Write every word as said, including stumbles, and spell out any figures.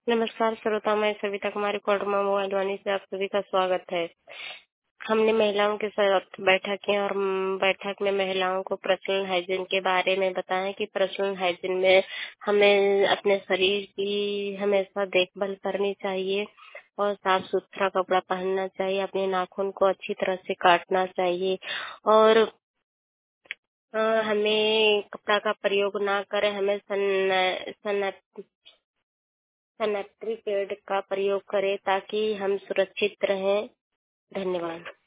नमस्कार श्रोता, मैं सविता कुमारी कोडरमा मोबाइल वाणी से आप सभी का स्वागत है। हमने महिलाओं के साथ बैठक की और म, बैठक में महिलाओं को पर्सनल हाइजीन के बारे में बताया कि पर्सनल हाइजीन में हमें अपने शरीर की हमेशा देखभाल करनी चाहिए और साफ सुथरा कपड़ा पहनना चाहिए, अपने नाखून को अच्छी तरह से काटना चाहिए और अ, हमें कपड़ा का प्रयोग ना करें, हमें सन, सन सैनिटरी पैड का प्रयोग करें ताकि हम सुरक्षित रहें। धन्यवाद।